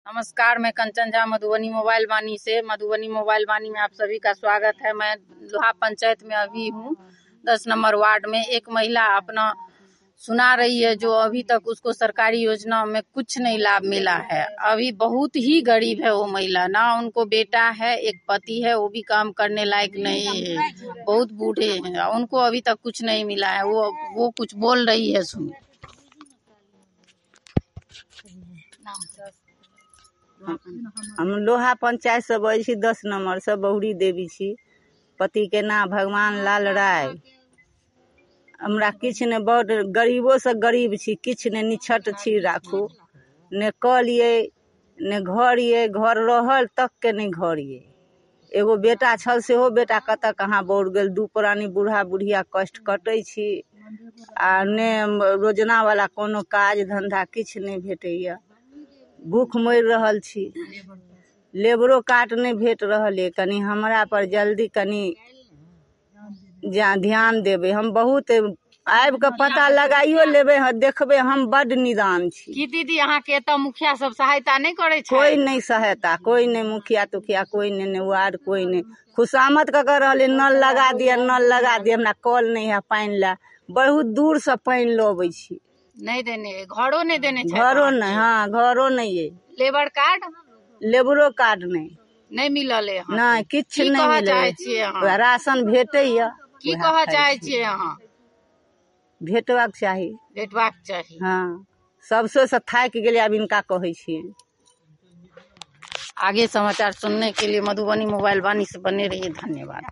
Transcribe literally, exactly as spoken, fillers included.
नमस्कार, मैं कंचन झा मधुबनी मोबाइल वाणी से मधुबनी मोबाइल वाणी में आप सभी का स्वागत है। मैं लोहा पंचायत में अभी हूँ, दस नंबर वार्ड में। एक महिला अपना सुना रही है जो अभी तक उसको सरकारी योजना में कुछ नहीं लाभ मिला है। अभी बहुत ही गरीब है वो महिला, ना उनको बेटा है, एक पति है, वो भी काम करने लायक नहीं है, बहुत बूढ़े हैं, उनको अभी तक कुछ नहीं मिला है। वो वो कुछ बोल रही है, सुनिए। हम लोहा पंचायत से बोल छी, दस नंबर से बहुरी देवी छी। पति के नाम भगवान लाल राय। हमरा किछ ने, बड़ गरीबो से गरीब छी, किछ ने, निछट छी राखू, ने कल ये ने घर ये, घर रहल तक के नहीं घर ये। एगो बेटा छल, सेहो बेटा कतऽ कहाँ बढ़ गेल। दू प्राणी बूढ़ा बुढ़िया कष्ट कटै छी, आ ने रोजना वाला कोनो काज धंधा किछ नहीं भेटैया। भूख मर रहल छी, लेबरो काट नहीं भेट रहल है। कनी हमरा पर जल्दी कनी ध्यान देबे। हम बहुत आबि के पता लगाइयो लेबे, देखबे हम बड निदान छी। की दीदी अहाँ के एतऽ मुखिया सब सहायता नहीं करे छै? कोई नहीं सहायता, कोई नहीं, मुखिया तुखिया कोई नहीं, वार्ड कोई नहीं। खुशामत का कर रहले, नल लगा दिया, नल लगा दिया। हमरा कल नहीं है पानी ला, बहुत दूर से पानी लबे छी। नहीं देने, घरों नहीं देने छै? घरों नहीं, हाँ घरों नहीं है। Labour card? लेबरो कार्ड नहीं नहीं मिलल है? नहीं, किछ नहीं मिले। राशन भेटे या की कह चाहे छियै अहाँ? भेटबाक चाही, भेटबाक चाही। हाँ, सबसे से थाक गेले, अब इनका कहे छियै। आगे समाचार सुनने के लिए मधुबनी मोबाइल वाणी से बने रहिए। धन्यवाद।